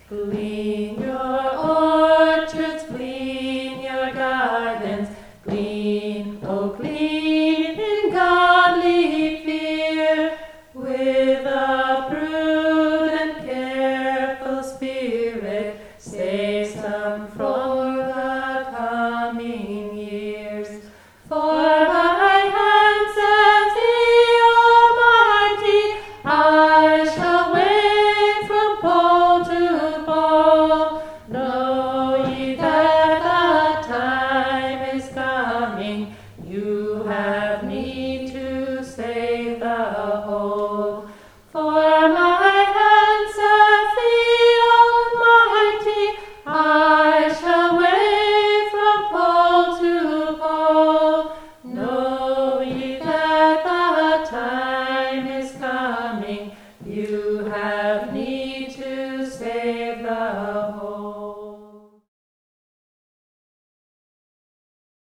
Glean your orchards, glean your gardens, glean, oh glean in godly fear, with a prudent, careful spirit, say